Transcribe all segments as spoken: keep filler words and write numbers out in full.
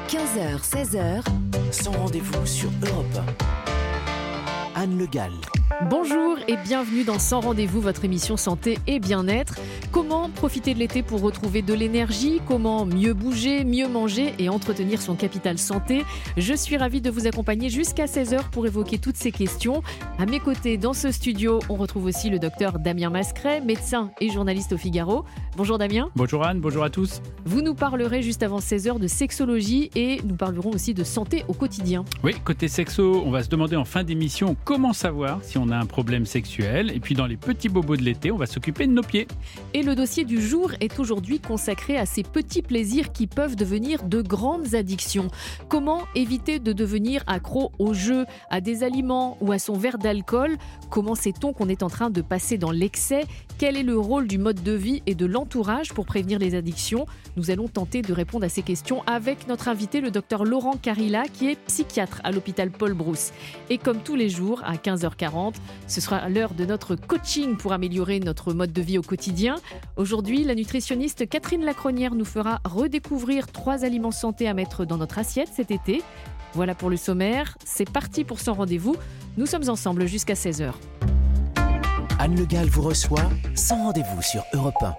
quinze heures seize heures, Sans rendez-vous sur Europe un. Anne Le Gall. Bonjour et bienvenue dans Sans rendez-vous, votre émission santé et bien-être. Comment profiter de l'été pour retrouver de l'énergie ? Comment mieux bouger, mieux manger et entretenir son capital santé ? Je suis ravie de vous accompagner jusqu'à seize heures pour évoquer toutes ces questions. À mes côtés, dans ce studio, on retrouve aussi le docteur Damien Mascret, médecin et journaliste au Figaro. Bonjour Damien. Bonjour Anne, bonjour à tous. Vous nous parlerez juste avant seize heures de sexologie et nous parlerons aussi de santé au quotidien. Oui, côté sexo, on va se demander en fin d'émission comment savoir si on a un problème sexuel. Et puis dans les petits bobos de l'été, on va s'occuper de nos pieds. Et le dossier du jour est aujourd'hui consacré à ces petits plaisirs qui peuvent devenir de grandes addictions. Comment éviter de devenir accro aux jeux, à des aliments ou à son verre d'alcool ? Comment sait-on qu'on est en train de passer dans l'excès ? Quel est le rôle du mode de vie et de l'entourage pour prévenir les addictions ? Nous allons tenter de répondre à ces questions avec notre invité, le docteur Laurent Carilla, qui est psychiatre à l'hôpital Paul Brousse. Et comme tous les jours, à quinze heures quarante, ce sera l'heure de notre coaching pour améliorer notre mode de vie au quotidien. Aujourd'hui, la nutritionniste Catherine Lacronière nous fera redécouvrir trois aliments santé à mettre dans notre assiette cet été. Voilà pour le sommaire. C'est parti pour Sans rendez-vous. Nous sommes ensemble jusqu'à seize heures. Anne Le Gall vous reçoit Sans rendez-vous sur Europe un.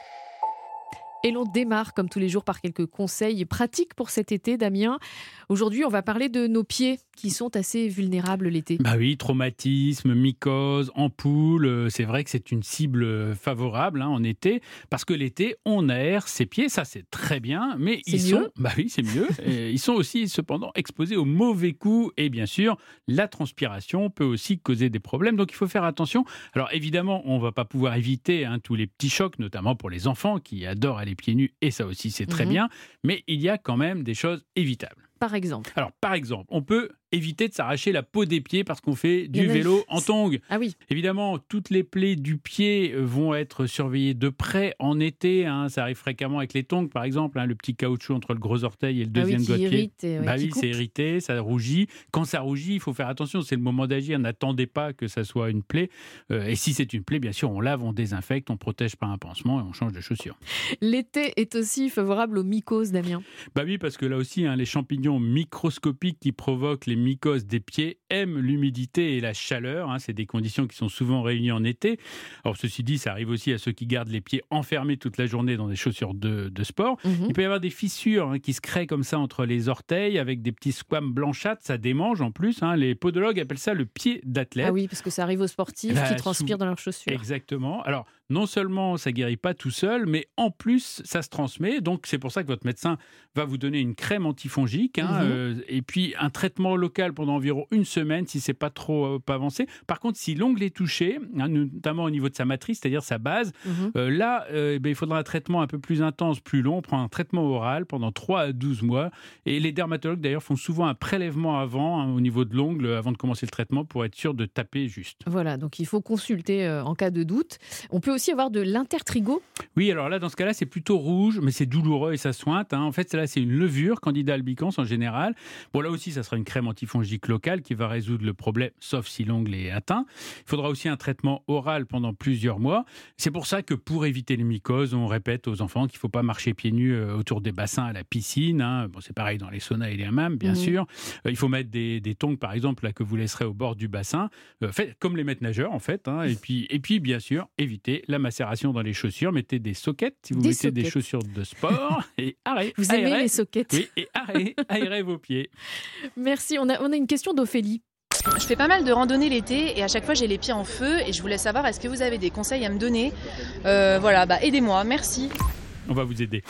Et l'on démarre, comme tous les jours, par quelques conseils pratiques pour cet été, Damien. Aujourd'hui, on va parler de nos pieds, qui sont assez vulnérables l'été. Bah oui, traumatisme, mycose, ampoule, c'est vrai que c'est une cible favorable hein, en été, parce que l'été, on aère ses pieds, ça c'est très bien, mais c'est ils mieux. sont, bah oui, c'est mieux. Et ils sont aussi cependant exposés aux mauvais coups, et bien sûr, la transpiration peut aussi causer des problèmes, donc il faut faire attention. Alors évidemment, on ne va pas pouvoir éviter hein, tous les petits chocs, notamment pour les enfants qui adorent aller pieds nus, et ça aussi c'est très Mhm. bien, mais il y a quand même des choses évitables. Par exemple. Alors, par exemple, on peut éviter de s'arracher la peau des pieds parce qu'on fait du Il y en a- vélo en tongs. Ah oui, Évidemment, toutes les plaies du pied vont être surveillées de près en été. Hein. Ça arrive fréquemment avec les tongs, par exemple. Hein, le petit caoutchouc entre le gros orteil et le ah oui, deuxième qui doigt de pied. irrite et ouais, Bah qui oui, coupe. c'est irrité, ça rougit. Quand ça rougit, il faut faire attention, c'est le moment d'agir. N'attendez pas que ça soit une plaie. Euh, et si c'est une plaie, bien sûr, on lave, on désinfecte, on protège par un pansement et on change de chaussures. L'été est aussi favorable aux mycoses, Damien. Bah oui, parce que là aussi, hein, les champignons microscopiques qui provoquent les mycoses des pieds aiment l'humidité et la chaleur. Hein, c'est des conditions qui sont souvent réunies en été. Alors ceci dit, ça arrive aussi à ceux qui gardent les pieds enfermés toute la journée dans des chaussures de, de sport. Mhm. Il peut y avoir des fissures hein, qui se créent comme ça entre les orteils avec des petits squames blanchâtres. Ça démange en plus. Hein. Les podologues appellent ça le pied d'athlète. Ah oui, parce que ça arrive aux sportifs Bah, qui transpirent sous- dans leurs chaussures. Exactement. Alors, non seulement ça guérit pas tout seul, mais en plus, ça se transmet. Donc, c'est pour ça que votre médecin va vous donner une crème antifongique hein, Mhm. euh, et puis un traitement local pendant environ une semaine si c'est pas trop euh, pas avancé. Par contre, si l'ongle est touché, hein, notamment au niveau de sa matrice, c'est-à-dire sa base, Mhm. euh, là, euh, eh ben, il faudra un traitement un peu plus intense, plus long. On prend un traitement oral pendant trois à douze mois. Et les dermatologues, d'ailleurs, font souvent un prélèvement avant, hein, au niveau de l'ongle, avant de commencer le traitement, pour être sûr de taper juste. Voilà, donc il faut consulter euh, en cas de doute. On peut aussi avoir de l'intertrigo. Oui, alors là, dans ce cas-là, c'est plutôt rouge, mais c'est douloureux et ça sointe. Hein. En fait, là, c'est une levure, Candida albicans en général. Bon, là aussi, ça sera une crème antifongique locale qui va résoudre le problème, sauf si l'ongle est atteint. Il faudra aussi un traitement oral pendant plusieurs mois. C'est pour ça que pour éviter les mycoses, on répète aux enfants qu'il ne faut pas marcher pieds nus euh, autour des bassins à la piscine. Hein. Bon, c'est pareil dans les saunas et les hammams, bien Mhm. sûr. Euh, il faut mettre des, des tongs, par exemple, là, que vous laisserez au bord du bassin. Euh, faites comme les maîtres nageurs, en fait. Hein. Et, puis, et puis, bien sûr, évitez la macération dans les chaussures. Mettez des soquettes si vous Des mettez des soquettes. chaussures de sport. Et arrêtez. Vous aimez les soquettes. Oui, et aérez, aérez vos pieds. Merci. On a, on a une question d'Ophélie. Je fais pas mal de randonnées l'été et à chaque fois j'ai les pieds en feu et je voulais savoir est-ce que vous avez des conseils à me donner. Euh, voilà, bah aidez-moi, merci. On va vous aider.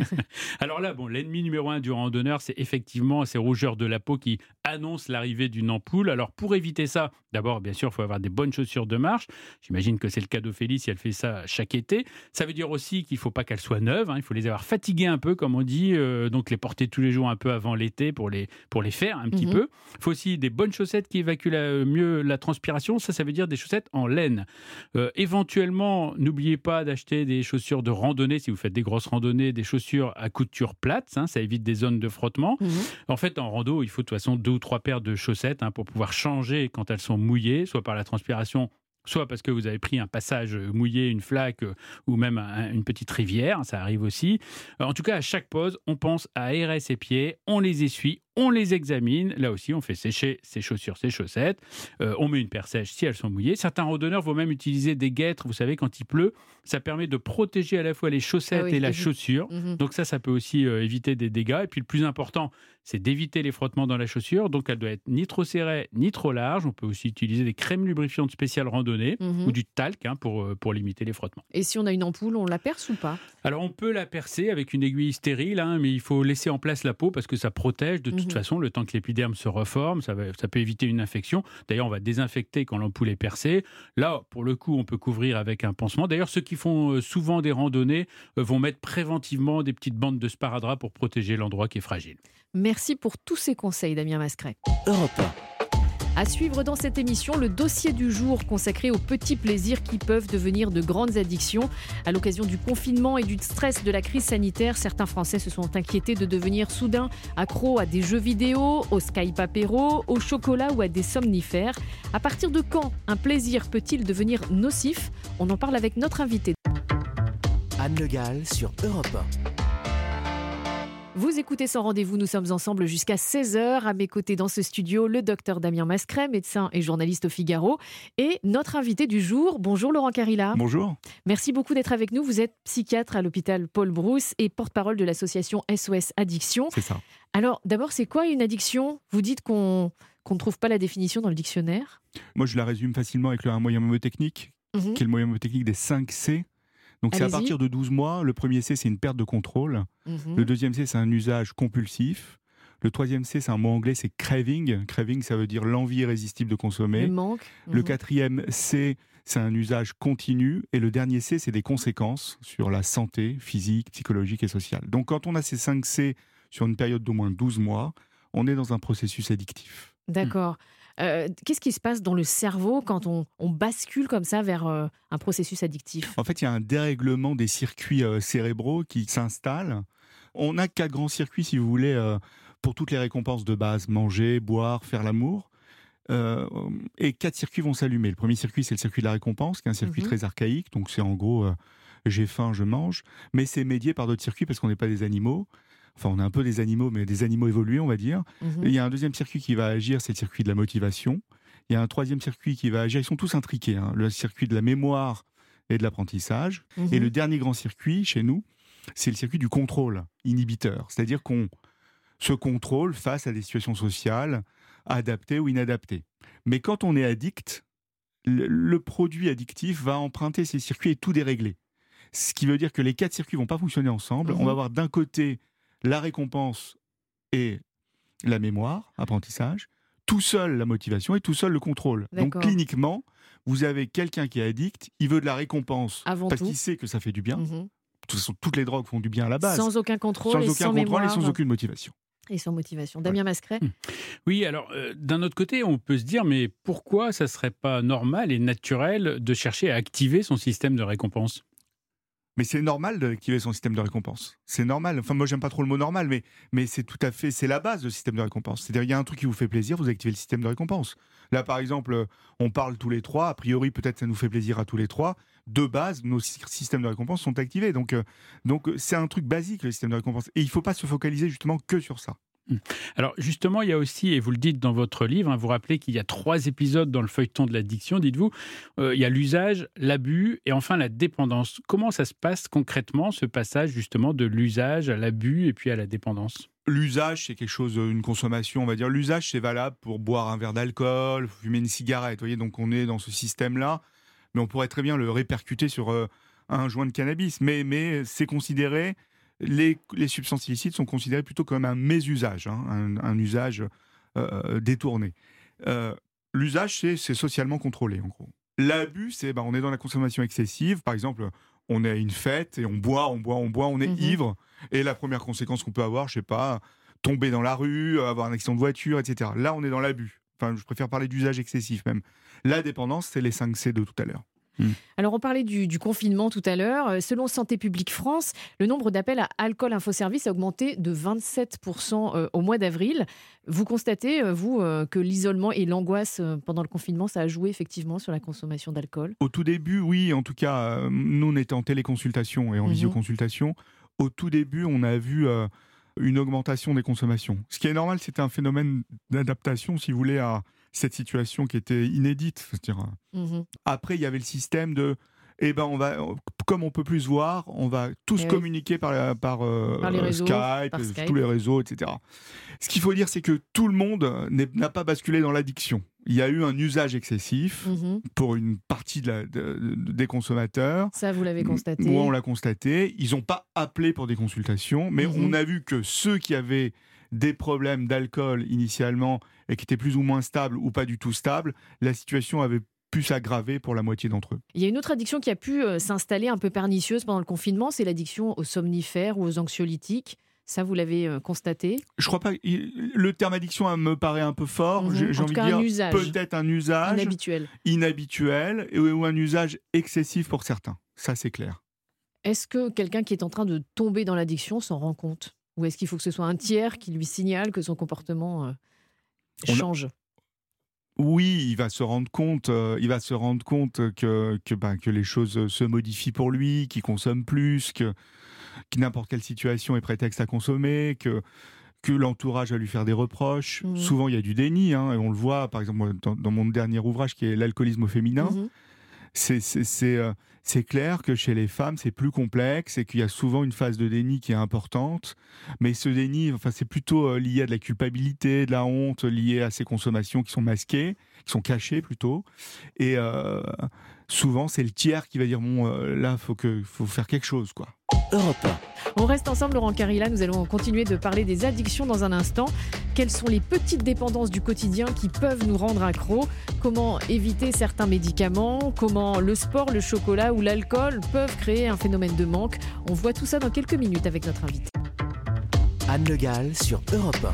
Alors là, bon, l'ennemi numéro un du randonneur, c'est effectivement ces rougeurs de la peau qui annoncent l'arrivée d'une ampoule. Alors pour éviter ça, d'abord, bien sûr, il faut avoir des bonnes chaussures de marche. J'imagine que c'est le cas d'Ophélie si elle fait ça chaque été. Ça veut dire aussi qu'il ne faut pas qu'elles soient neuves. Hein. Il faut les avoir fatiguées un peu, comme on dit. Euh, donc les porter tous les jours un peu avant l'été pour les, pour les faire un petit Mhm. peu. Il faut aussi des bonnes chaussettes qui évacuent la- mieux la transpiration. Ça, ça veut dire des chaussettes en laine. Euh, éventuellement, n'oubliez pas d'acheter des chaussures de randonnée si vous faites des grosses randonnées, des chaussures à couture plate, hein, ça évite des zones de frottement. Mhm. En fait, en rando, il faut de toute façon deux ou trois paires de chaussettes hein, pour pouvoir changer quand elles sont mouillées, soit par la transpiration Soit parce que vous avez pris un passage mouillé, une flaque euh, ou même un- une petite rivière, ça arrive aussi. Euh, En tout cas, à chaque pause, on pense à aérer ses pieds, on les essuie, on les examine. Là aussi, on fait sécher ses chaussures, ses chaussettes. Euh, on met une paire sèche si elles sont mouillées. Certains randonneurs vont même utiliser des guêtres, vous savez, quand il pleut. Ça permet de protéger à la fois les chaussettes Ah oui, et la évite. chaussure. Mhm. Donc ça, ça peut aussi euh, éviter des dégâts. Et puis le plus important, c'est d'éviter les frottements dans la chaussure. Donc elle doit être ni trop serrée, ni trop large. On peut aussi utiliser des crèmes lubrifiantes spéciales randonnée Mhm. ou du talc hein, pour, euh, pour limiter les frottements. Et si on a une ampoule, on la perce ou pas? Alors on peut la percer avec une aiguille stérile, hein, mais il faut laisser en place la peau parce que ça protège de toute Mhm. façon le temps que l'épiderme se reforme. Ça, va- ça peut éviter une infection. D'ailleurs, on va désinfecter quand l'ampoule est percée. Là, pour le coup, on peut couvrir avec un pansement. D'ailleurs, ceux qui font euh, souvent des randonnées euh, vont mettre préventivement des petites bandes de sparadrap pour protéger l'endroit qui est fragile. Merci pour tous ces conseils, Damien Mascret. Europe un. À suivre dans cette émission, le dossier du jour consacré aux petits plaisirs qui peuvent devenir de grandes addictions. À l'occasion du confinement et du stress de la crise sanitaire, certains Français se sont inquiétés de devenir soudain accros à des jeux vidéo, au Skype apéro, au chocolat ou à des somnifères. À partir de quand un plaisir peut-il devenir nocif? On en parle avec notre invité. Anne Le Gall sur Europe un. Vous écoutez Sans Rendez-vous, nous sommes ensemble jusqu'à seize heures. À mes côtés dans ce studio, le docteur Damien Mascret, médecin et journaliste au Figaro, et notre invité du jour. Bonjour Laurent Carilla. Bonjour. Merci beaucoup d'être avec nous. Vous êtes psychiatre à l'hôpital Paul Brousse et porte-parole de l'association S O S Addiction. C'est ça. Alors d'abord, c'est quoi une addiction? Vous dites qu'on qu'on ne trouve pas la définition dans le dictionnaire. Moi, je la résume facilement avec le- un moyen mnémotechnique, Mhm. qui est le moyen mnémotechnique des cinq C. Donc, c'est à Allez-y. partir de douze mois. Le premier C, c'est une perte de contrôle. Mhm. Le deuxième C, c'est un usage compulsif. Le troisième C, c'est un mot anglais, c'est craving. Craving, ça veut dire l'envie irrésistible de consommer. Le manque. Le Mhm. quatrième C, c'est un usage continu. Et le dernier C, c'est des conséquences sur la santé physique, psychologique et sociale. Donc, quand on a ces cinq C sur une période d'au moins douze mois, on est dans un processus addictif. D'accord. Euh, Qu'est-ce qui se passe dans le cerveau quand on, on bascule comme ça vers euh, un processus addictif? En fait, il y a un dérèglement des circuits euh, cérébraux qui s'installe. On a quatre grands circuits, si vous voulez, euh, pour toutes les récompenses de base, manger, boire, faire l'amour. Euh, et quatre circuits vont s'allumer. Le premier circuit, c'est le circuit de la récompense, qui est un circuit Mhm. très archaïque. Donc, c'est en gros, euh, j'ai faim, je mange. Mais c'est médié par d'autres circuits parce qu'on n'est pas des animaux. Enfin, on est un peu des animaux, mais des animaux évolués, on va dire. Mhm. Et il y a un deuxième circuit qui va agir, c'est le circuit de la motivation. Il y a un troisième circuit qui va agir, ils sont tous intriqués, hein, le circuit de la mémoire et de l'apprentissage. Mhm. Et le dernier grand circuit, chez nous, c'est le circuit du contrôle inhibiteur. C'est-à-dire qu'on se contrôle face à des situations sociales, adaptées ou inadaptées. Mais quand on est addict, le, le produit addictif va emprunter ces circuits et tout dérégler. Ce qui veut dire que les quatre circuits vont pas fonctionner ensemble. Mhm. On va avoir d'un côté la récompense et la mémoire, apprentissage, tout seul la motivation et tout seul le contrôle. Donc D'accord. cliniquement, vous avez quelqu'un qui est addict, il veut de la récompense Avant parce tout. qu'il sait que ça fait du bien. Mhm. De toute façon, toutes les drogues font du bien à la base. Sans aucun contrôle Sans et aucun sans contrôle mémoire et sans aucune motivation. et sans motivation. Damien Mascret. Oui, alors euh, d'un autre côté, on peut se dire, mais pourquoi ça serait pas normal et naturel de chercher à activer son système de récompense? Mais c'est normal d'activer son système de récompense. C'est normal. Enfin, moi, j'aime pas trop le mot normal, mais, mais c'est tout à fait, c'est la base, le système de récompense. C'est-à-dire, il y a un truc qui vous fait plaisir, vous activez le système de récompense. Là, par exemple, on parle tous les trois. A priori, peut-être ça nous fait plaisir à tous les trois. De base, nos sy- systèmes de récompense sont activés. Donc, euh, donc c'est un truc basique, le système de récompense. Et il faut pas se focaliser justement que sur ça. Alors justement, il y a aussi, et vous le dites dans votre livre, hein, vous rappelez qu'il y a trois épisodes dans le feuilleton de l'addiction, dites-vous, euh, il y a l'usage, l'abus et enfin la dépendance. Comment ça se passe concrètement, ce passage justement de l'usage à l'abus et puis à la dépendance? L'usage, c'est quelque chose, une consommation, on va dire. L'usage, c'est valable pour boire un verre d'alcool, fumer une cigarette. Vous voyez, donc on est dans ce système-là, mais on pourrait très bien le répercuter sur euh, un joint de cannabis. Mais, mais c'est considéré, les, les substances illicites sont considérées plutôt comme un mésusage, hein, un, un usage euh, détourné. Euh, l'usage, c'est, c'est socialement contrôlé, en gros. L'abus, c'est, bah, on est dans la consommation excessive. Par exemple, on est à une fête et on boit, on boit, on boit, on est Mhm. ivre. Et la première conséquence qu'on peut avoir, je sais pas, tomber dans la rue, avoir un accident de voiture, et cetera. Là, on est dans l'abus. Enfin, je préfère parler d'usage excessif même. La dépendance, c'est les cinq C de tout à l'heure. Mmh. Alors, on parlait du, du confinement tout à l'heure. Selon Santé publique France, le nombre d'appels à Alcool Info Service a augmenté de vingt-sept pour cent au mois d'avril. Vous constatez, vous, que l'isolement et l'angoisse pendant le confinement, ça a joué effectivement sur la consommation d'alcool ? Au tout début, oui. En tout cas, nous, on était en téléconsultation et en mmh. visioconsultation. Au tout début, on a vu euh, une augmentation des consommations. Ce qui est normal, c'était un phénomène d'adaptation, si vous voulez, à cette situation qui était inédite. C'est-à-dire, mmh. Après, il y avait le système de, eh ben, on va, comme on peut plus se voir, on va tous et communiquer oui. par, par, euh, par les réseaux, Skype, par Skype, tous les réseaux, et cetera. Ce qu'il faut dire, c'est que tout le monde n'a pas basculé dans l'addiction. Il y a eu un usage excessif mmh. pour une partie de la, de, de, des consommateurs. Ça, vous l'avez constaté. Moi, on l'a constaté. Ils n'ont pas appelé pour des consultations, mais mmh. on a vu que ceux qui avaient des problèmes d'alcool initialement et qui étaient plus ou moins stables ou pas du tout stables, la situation avait pu s'aggraver pour la moitié d'entre eux. Il y a une autre addiction qui a pu euh, s'installer un peu pernicieuse pendant le confinement, c'est l'addiction aux somnifères ou aux anxiolytiques. Ça, vous l'avez euh, constaté ? Je crois pas. Le terme addiction me paraît un peu fort. Mmh. J'ai, j'ai en envie tout cas, de dire un usage. peut-être un usage inhabituel, inhabituel et, ou un usage excessif pour certains. Ça, c'est clair. Est-ce que quelqu'un qui est en train de tomber dans l'addiction s'en rend compte ? Ou est-ce qu'il faut que ce soit un tiers qui lui signale que son comportement euh, change ? Oui, il va se rendre compte, euh, il va se rendre compte que, que, ben, que les choses se modifient pour lui, qu'il consomme plus, que, que n'importe quelle situation est prétexte à consommer, que, que l'entourage va lui faire des reproches. Mmh. Souvent, il y a du déni, hein, et on le voit, par exemple, dans, dans mon dernier ouvrage qui est l'alcoolisme au féminin. Mmh. C'est, c'est, c'est, euh, c'est clair que chez les femmes, c'est plus complexe et qu'il y a souvent une phase de déni qui est importante. Mais ce déni, enfin, c'est plutôt euh, lié à de la culpabilité, de la honte, lié à ces consommations qui sont masquées, qui sont cachées plutôt. Et euh, souvent, c'est le tiers qui va dire bon, euh, là, faut que, faut faire quelque chose, quoi. Europe un. On reste ensemble, Laurent Carilla. Nous allons continuer de parler des addictions dans un instant. Quelles sont les petites dépendances du quotidien qui peuvent nous rendre accros ? Comment éviter certains médicaments ? Comment le sport, le chocolat ou l'alcool peuvent créer un phénomène de manque ? On voit tout ça dans quelques minutes avec notre invité. Anne Le Gall sur Europe un.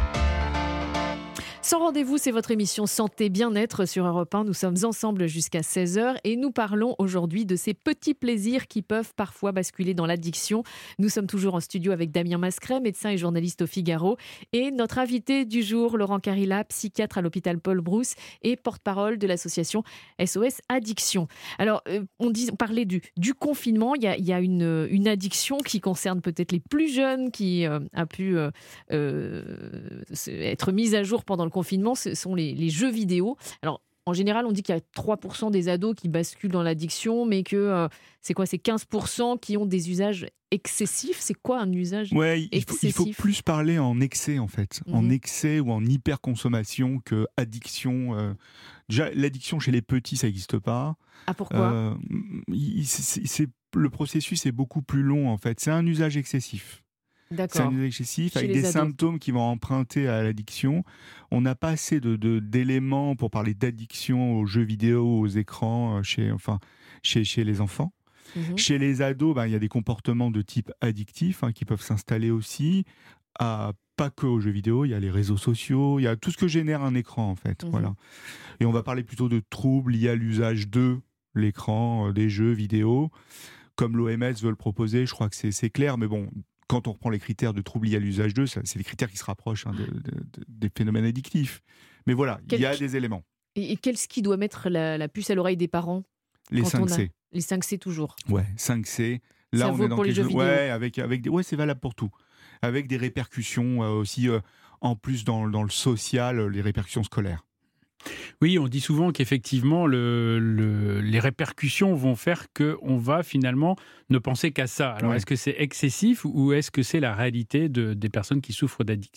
Sans rendez-vous, c'est votre émission Santé Bien-être sur Europe un. Nous sommes ensemble jusqu'à seize heures et nous parlons aujourd'hui de ces petits plaisirs qui peuvent parfois basculer dans l'addiction. Nous sommes toujours en studio avec Damien Mascret, médecin et journaliste au Figaro, et notre invité du jour, Laurent Carilla, psychiatre à l'hôpital Paul Brousse et porte-parole de l'association S O S Addiction. Alors, euh, on, dit, on parlait du, du confinement. Il y a, il y a une, une addiction qui concerne peut-être les plus jeunes, qui euh, a pu euh, euh, être mise à jour pendant le confinement, ce sont les, les jeux vidéo. Alors, en général, on dit qu'il y a trois pour cent des ados qui basculent dans l'addiction, mais que euh, c'est quoi ? C'est quinze pour cent qui ont des usages excessifs. C'est quoi un usage ouais, il excessif ? faut, il faut plus parler en excès, en fait. Mm-hmm. En excès ou en hyperconsommation que addiction. Euh, déjà, l'addiction chez les petits, ça n'existe pas. Ah, pourquoi ? euh, il, c'est, c'est, Le processus est beaucoup plus long, en fait. C'est un usage excessif. D'accord. C'est un usage excessif, Chez avec des ados. Symptômes qui vont emprunter à l'addiction. On n'a pas assez de, de, d'éléments pour parler d'addiction aux jeux vidéo, aux écrans, chez, enfin, chez, chez les enfants. Mmh. Chez les ados, ben, y a des comportements de type addictif hein, qui peuvent s'installer aussi, à, pas que aux jeux vidéo, il y a les réseaux sociaux, il y a tout ce que génère un écran, en fait. Mmh. Voilà. Et on va parler plutôt de troubles liés à l'usage de l'écran, euh, des jeux vidéo. Comme l'O M S veut le proposer, je crois que c'est, c'est clair, mais bon... Quand on reprend les critères de troubles liés à l'usage d'eux, ça, c'est des critères qui se rapprochent hein, de, de, de, des phénomènes addictifs. Mais voilà, Quel... il y a des éléments. Et, et qu'est-ce qui doit mettre la, la puce à l'oreille des parents ? Les cinq C. A... Les cinq C toujours. Ouais, cinq C. Là, ça on vaut est dans pour les jeux vidéo. Ouais, avec, avec des... ouais, c'est valable pour tout. Avec des répercussions euh, aussi, euh, en plus dans, dans le social, euh, les répercussions scolaires. Oui, on dit souvent qu'effectivement, le, le, les répercussions vont faire qu'on va finalement ne penser qu'à ça. Alors, ouais. Est-ce que c'est excessif ou est-ce que c'est la réalité de, des personnes qui souffrent d'addiction ?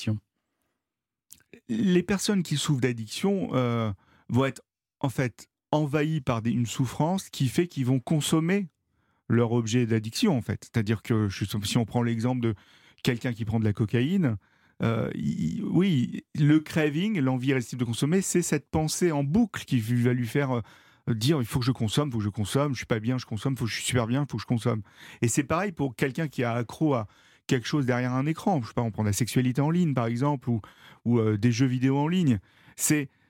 Les personnes qui souffrent d'addiction euh, vont être en fait envahies par des, une souffrance qui fait qu'ils vont consommer leur objet d'addiction, en fait. C'est-à-dire que je, si on prend l'exemple de quelqu'un qui prend de la cocaïne, Euh, il, oui, le craving, l'envie irrésistible de consommer, c'est cette pensée en boucle qui va lui faire euh, dire il faut que je consomme, il faut que je consomme, je suis pas bien, je consomme, il faut que je suis super bien, il faut que je consomme. Et c'est pareil pour quelqu'un qui est accro à quelque chose derrière un écran. Je sais pas, on prend la sexualité en ligne par exemple ou, ou euh, des jeux vidéo en ligne. C'est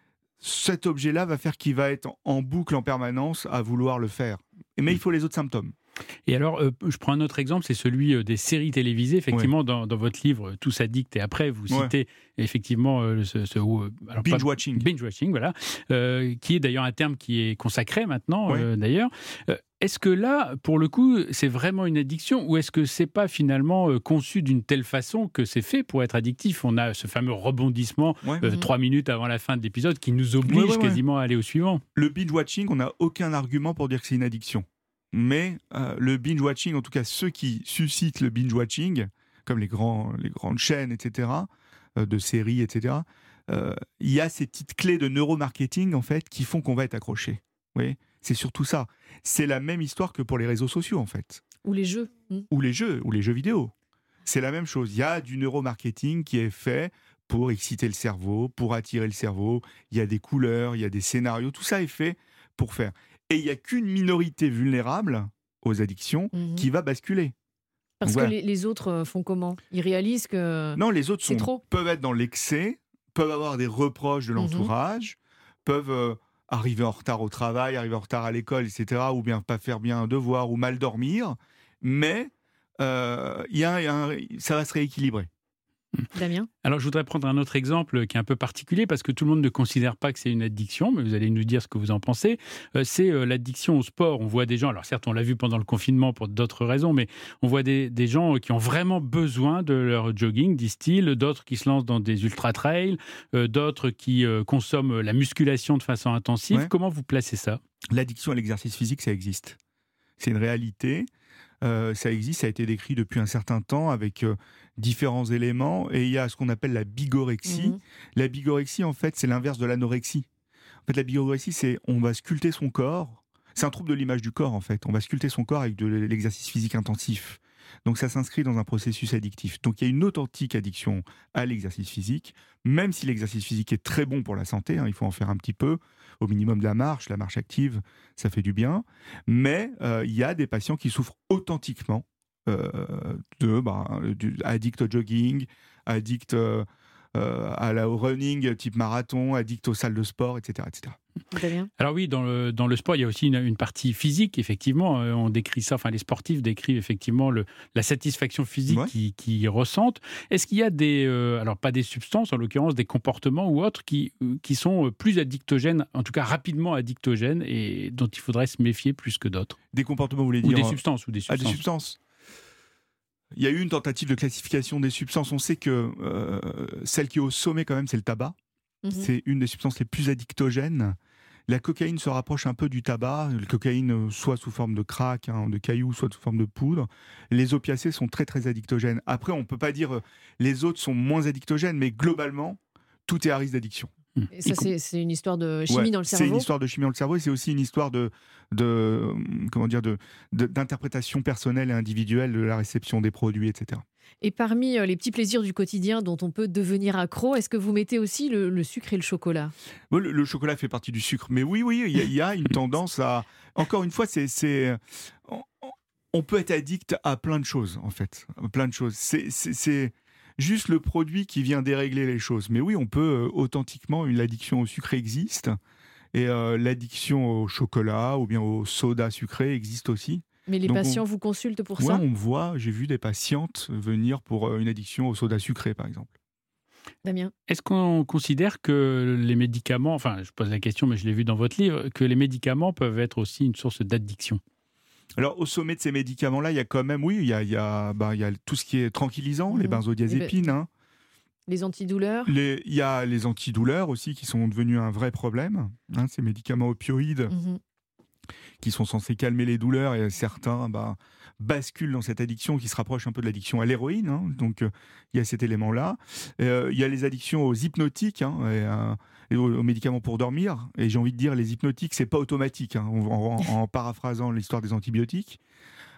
cet objet-là va faire qu'il va être en, en boucle en permanence à vouloir le faire. Mais il faut les autres symptômes. Et alors, euh, je prends un autre exemple, c'est celui euh, des séries télévisées. Effectivement, ouais. dans, dans votre livre, Tous addicts, et après, vous citez ouais. effectivement euh, ce... ce euh, alors, binge-watching. Binge-watching, voilà. Euh, qui est d'ailleurs un terme qui est consacré maintenant, ouais. euh, d'ailleurs. Euh, est-ce que là, pour le coup, c'est vraiment une addiction ou est-ce que c'est pas finalement euh, conçu d'une telle façon que c'est fait pour être addictif ? On a ce fameux rebondissement ouais. euh, mmh. trois minutes avant la fin de l'épisode qui nous oblige ouais, ouais, ouais. quasiment à aller au suivant. Le binge-watching, on n'a aucun argument pour dire que c'est une addiction. Mais euh, le binge-watching, en tout cas ceux qui suscitent le binge-watching, comme les, grands, les grandes chaînes, et cetera, euh, de séries, et cetera, euh, il y a ces petites clés de neuromarketing, en fait, qui font qu'on va être accroché. Vous voyez ? C'est surtout ça. C'est la même histoire que pour les réseaux sociaux, en fait. Ou les jeux. Mmh. Ou les jeux, ou les jeux vidéo. C'est la même chose. Il y a du neuromarketing qui est fait pour exciter le cerveau, pour attirer le cerveau. Il y a des couleurs, il y a des scénarios. Tout ça est fait pour faire. Et il n'y a qu'une minorité vulnérable aux addictions mmh. qui va basculer. Parce Donc, que voilà. les, les autres font comment ? Ils réalisent que non, les autres c'est sont, trop. peuvent être dans l'excès, peuvent avoir des reproches de l'entourage, mmh. peuvent euh, arriver en retard au travail, arriver en retard à l'école, et cetera, ou bien pas faire bien un devoir, ou mal dormir. Mais euh, y a, y a un, ça va se rééquilibrer. Damien ? Alors, je voudrais prendre un autre exemple qui est un peu particulier parce que tout le monde ne considère pas que c'est une addiction, mais vous allez nous dire ce que vous en pensez. Euh, c'est euh, l'addiction au sport. On voit des gens, alors certes, on l'a vu pendant le confinement pour d'autres raisons, mais on voit des, des gens qui ont vraiment besoin de leur jogging, disent-ils, d'autres qui se lancent dans des ultra-trails, euh, d'autres qui euh, consomment la musculation de façon intensive. Ouais. Comment vous placez ça ? L'addiction à l'exercice physique, ça existe. C'est une réalité. Euh, ça existe, ça a été décrit depuis un certain temps avec euh, différents éléments et il y a ce qu'on appelle la bigorexie. Mmh. La bigorexie, en fait, c'est l'inverse de l'anorexie. En fait, la bigorexie, c'est on va sculpter son corps. C'est un trouble de l'image du corps, en fait. On va sculpter son corps avec de l'exercice physique intensif. Donc, ça s'inscrit dans un processus addictif. Donc, il y a une authentique addiction à l'exercice physique, même si l'exercice physique est très bon pour la santé, hein, il faut en faire un petit peu, au minimum de la marche, la marche active, ça fait du bien. Mais euh, il y a des patients qui souffrent authentiquement euh, de bah, du, addict au jogging, addict euh, euh, à la, au running type marathon, addict aux salles de sport, et cetera, et cetera. Alors oui, dans le, dans le sport, il y a aussi une, une partie physique, effectivement. Euh, on décrit ça, enfin les sportifs décrivent effectivement le, la satisfaction physique ouais. qu'ils qui ressentent. Est-ce qu'il y a des, euh, alors pas des substances, en l'occurrence des comportements ou autres qui, qui sont plus addictogènes, en tout cas rapidement addictogènes et dont il faudrait se méfier plus que d'autres ? Des comportements, vous voulez ou dire des substances, ou des substances. Ah, des substances. Il y a eu une tentative de classification des substances. On sait que euh, celle qui est au sommet quand même, c'est le tabac. Mmh. C'est une des substances les plus addictogènes. La cocaïne se rapproche un peu du tabac. La cocaïne, soit sous forme de crack, hein, de cailloux, soit sous forme de poudre. Les opiacés sont très, très addictogènes. Après, on ne peut pas dire euh, les autres sont moins addictogènes, mais globalement, tout est à risque d'addiction. Et ça, c'est, c'est une histoire de chimie ouais, dans le cerveau. C'est une histoire de chimie dans le cerveau et c'est aussi une histoire de, de, comment dire, de, de, d'interprétation personnelle et individuelle de la réception des produits, et cetera. Et parmi les petits plaisirs du quotidien dont on peut devenir accro, est-ce que vous mettez aussi le, le sucre et le chocolat ? le, le chocolat fait partie du sucre. Mais oui, oui, il y, y a une tendance à... Encore une fois, c'est... c'est on, on peut être addict à plein de choses, en fait. Plein de choses. C'est... c'est, c'est... juste le produit qui vient dérégler les choses. Mais oui, on peut euh, authentiquement, une l'addiction au sucre existe et euh, l'addiction au chocolat ou bien au soda sucré existe aussi. Mais les Donc patients on, vous consultent pour ouais, ça ? On me voit, j'ai vu des patientes venir pour euh, une addiction au soda sucré, par exemple. Damien ? Est-ce qu'on considère que les médicaments, enfin je pose la question mais je l'ai vu dans votre livre, que les médicaments peuvent être aussi une source d'addiction ? Alors, au sommet de ces médicaments-là, il y a quand même, oui, il y a, il y a, bah, il y a tout ce qui est tranquillisant, mmh. les benzodiazépines. Hein. Les antidouleurs. Les, il y a les antidouleurs aussi qui sont devenus un vrai problème. Hein, ces médicaments opioïdes mmh. qui sont censés calmer les douleurs et certains bah, basculent dans cette addiction qui se rapproche un peu de l'addiction à l'héroïne. Hein. Donc, euh, il y a cet élément-là. Euh, il y a les addictions aux hypnotiques hein, et, euh, et aux, aux médicaments pour dormir. Et j'ai envie de dire, les hypnotiques, c'est pas automatique, hein, en, en, en paraphrasant l'histoire des antibiotiques.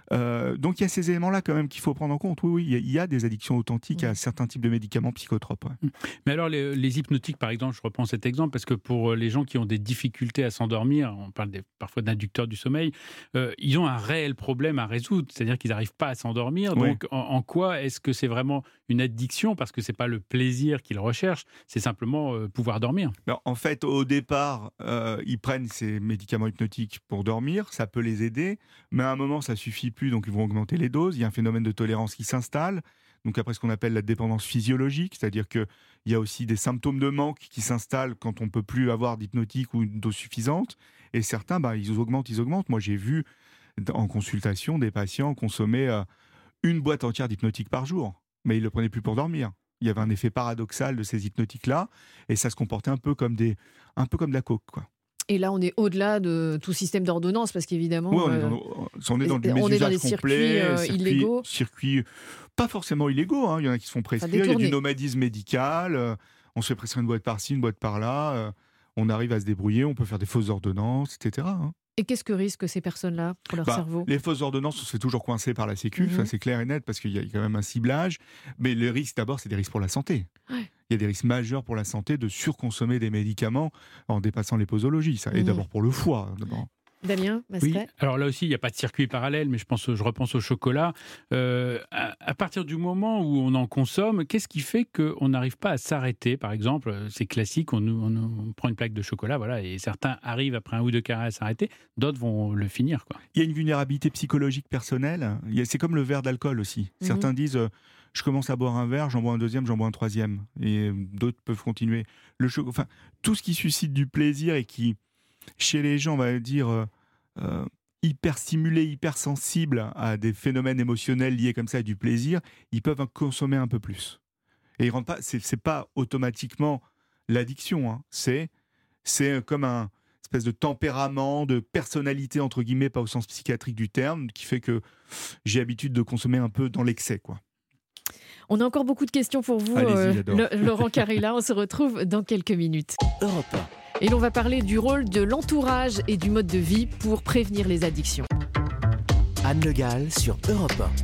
Euh, donc il y a ces éléments-là quand même qu'il faut prendre en compte. Oui, oui, il y a, il y a des addictions authentiques Mmh. à certains types de médicaments psychotropes. Ouais. Mais alors, les, les hypnotiques, par exemple, je reprends cet exemple, parce que pour les gens qui ont des difficultés à s'endormir, on parle des, parfois d'inducteurs du sommeil, euh, ils ont un réel problème à résoudre, c'est-à-dire qu'ils n'arrivent pas à s'endormir. Oui. Donc, en, en quoi est-ce que c'est vraiment une addiction? Parce que ce n'est pas le plaisir qu'ils recherchent, c'est simplement euh, pouvoir dormir. Alors, en fait, au départ, euh, ils prennent ces médicaments hypnotiques pour dormir, ça peut les aider, mais à un moment, ça suffit plus, donc ils vont augmenter les doses. Il y a un phénomène de tolérance qui s'installe, donc après ce qu'on appelle la dépendance physiologique, c'est-à-dire qu'il y a aussi des symptômes de manque qui s'installent quand on ne peut plus avoir d'hypnotique ou une dose suffisante, et certains, bah, ils augmentent, ils augmentent. Moi, j'ai vu en consultation des patients consommer euh, une boîte entière d'hypnotique par jour, mais ils ne le prenaient plus pour dormir. Il y avait un effet paradoxal de ces hypnotiques-là, et ça se comportait un peu comme, des, un peu comme de la coke, quoi. Et là, on est au-delà de tout système d'ordonnance, parce qu'évidemment, Oui, on, est euh, dans, on est dans du on est dans mésusage des circuits, complet, euh, circuits, illégaux. circuits pas forcément illégaux, hein. Il y en a qui se font prescrire, il y a détourné. du nomadisme médical, euh, on se fait prescrire une boîte par-ci, une boîte par-là, euh, on arrive à se débrouiller, on peut faire des fausses ordonnances, et cetera, hein. Et qu'est-ce que risquent ces personnes-là pour leur Bah, cerveau? Les fausses ordonnances, on se fait toujours coincer par la Sécu, Mhm. ça c'est clair et net, parce qu'il y a quand même un ciblage. Mais les risques, d'abord, c'est des risques pour la santé. Ouais. Il y a des risques majeurs pour la santé de surconsommer des médicaments en dépassant les posologies. Ça. Et Mhm. d'abord pour le foie. D'abord. Damien Oui, Mascret? alors là aussi, il n'y a pas de circuit parallèle, mais je, pense, je repense au chocolat. Euh, à, à partir du moment où on en consomme, qu'est-ce qui fait qu'on n'arrive pas à s'arrêter? Par exemple, c'est classique, on, on, on prend une plaque de chocolat, voilà, et certains arrivent après un ou deux carrés à s'arrêter, d'autres vont le finir, quoi. Il y a une vulnérabilité psychologique personnelle. Il y a- C'est comme le verre d'alcool aussi. Mhm. Certains disent euh, je commence à boire un verre, j'en bois un deuxième, j'en bois un troisième. Et d'autres peuvent continuer. Le cho- enfin, tout ce qui suscite du plaisir et qui, chez les gens, on va dire, euh, euh, hyper stimulés, hyper sensibles à des phénomènes émotionnels liés comme ça à du plaisir, ils peuvent en consommer un peu plus. Et ils rentrent pas, c'est, c'est pas automatiquement l'addiction, hein. c'est, c'est comme un espèce de tempérament, de personnalité, entre guillemets, pas au sens psychiatrique du terme, qui fait que j'ai l'habitude de consommer un peu dans l'excès, quoi. On a encore beaucoup de questions pour vous, Allez-y, euh, j'adore. Le- Laurent Carilla. On se retrouve dans quelques minutes. Europe un. Et l'on va parler du rôle de l'entourage et du mode de vie pour prévenir les addictions. Anne Le Gall sur Europe un.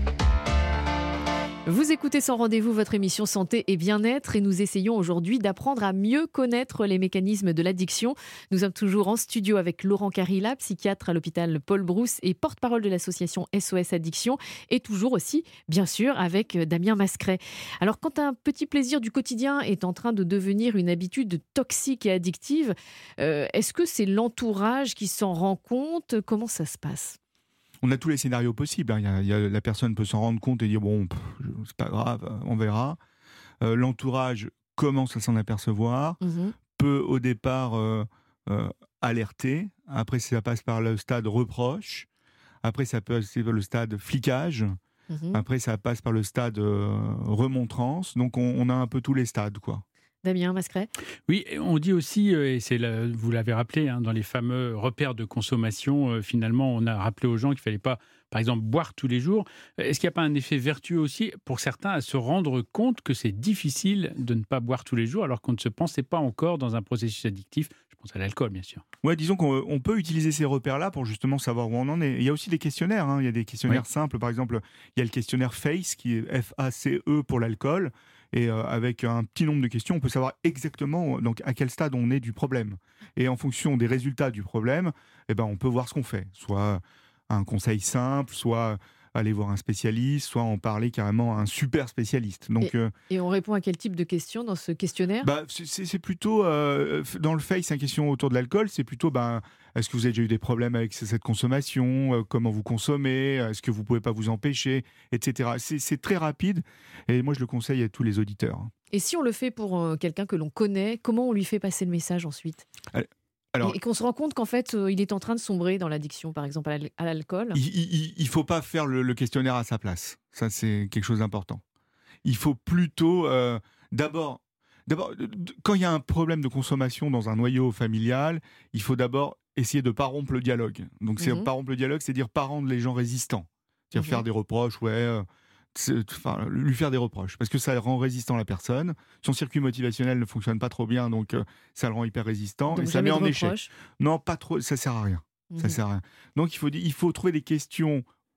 Vous écoutez Sans Rendez-vous, votre émission santé et bien-être, et nous essayons aujourd'hui d'apprendre à mieux connaître les mécanismes de l'addiction. Nous sommes toujours en studio avec Laurent Carilla, psychiatre à l'hôpital Paul Brousse et porte-parole de l'association S O S Addiction, et toujours aussi, bien sûr, avec Damien Mascret. Alors, quand un petit plaisir du quotidien est en train de devenir une habitude toxique et addictive, euh, est-ce que c'est l'entourage qui s'en rend compte? Comment ça se passe? On a tous les scénarios possibles, hein. Il y a, il y a- la personne peut s'en rendre compte et dire bon, pff, c'est pas grave, on verra. Euh, l'entourage commence à s'en apercevoir, Mhm. peut au départ euh, euh, alerter. Après, ça passe par le stade reproche. Après, ça peut passer par le stade flicage. Mhm. Après, ça passe par le stade euh, remontrance. Donc, on, on a un peu tous les stades, quoi. Damien Mascret? Oui, et on dit aussi, euh, et c'est la- vous l'avez rappelé, hein, dans les fameux repères de consommation, euh, finalement, on a rappelé aux gens qu'il ne fallait pas, par exemple, boire tous les jours. Est-ce qu'il n'y a pas un effet vertueux aussi, pour certains, à se rendre compte que c'est difficile de ne pas boire tous les jours, alors qu'on ne se pensait pas encore dans un processus addictif? Je pense à l'alcool, bien sûr. Ouais, disons qu'on on peut utiliser ces repères-là pour justement savoir où on en est. Il y a aussi des questionnaires, hein. Il y a des questionnaires Oui. simples. Par exemple, il y a le questionnaire FACE, qui est F A C E pour l'alcool. Et euh, avec un petit nombre de questions, on peut savoir exactement donc, à quel stade on est du problème. Et en fonction des résultats du problème, eh ben, on peut voir ce qu'on fait. Soit un conseil simple, soit aller voir un spécialiste, soit en parler carrément à un super spécialiste. Donc, euh, Et on répond à quel type de questions dans ce questionnaire? bah, c'est- c'est c'est plutôt, euh, f- dans le FACE, c'est une question autour de l'alcool, c'est plutôt, ben, est-ce que vous avez déjà eu des problèmes avec c- cette consommation, euh, comment vous consommez, est-ce que vous ne pouvez pas vous empêcher, et cetera. C'est c'est très rapide, et moi je le conseille à tous les auditeurs. Et si on le fait pour euh, quelqu'un que l'on connaît, comment on lui fait passer le message ensuite? Alors, Et, et qu'on se rend compte qu'en fait, euh, il est en train de sombrer dans l'addiction, par exemple, à l'al- à l'alcool. il ne faut pas faire le, le questionnaire à sa place, ça c'est quelque chose d'important. Il faut plutôt, euh, d'abord, d'abord, d- d- quand il y a un problème de consommation dans un noyau familial, il faut d'abord essayer de ne pas rompre le dialogue. Donc, c'est Mhm. pas rompre le dialogue, c'est dire pas rendre les gens résistants. C'est-à-dire Mhm. faire des reproches, ouais, euh, c'est- enfin, lui faire des reproches, parce que ça rend résistant la personne. Son circuit motivationnel ne fonctionne pas trop bien, donc euh, ça le rend hyper résistant Donc et ça jamais met de en échec. reproches. Non, pas trop, ça sert à rien. Ça Mhm. sert à rien. Donc il faut, di- il faut trouver des questions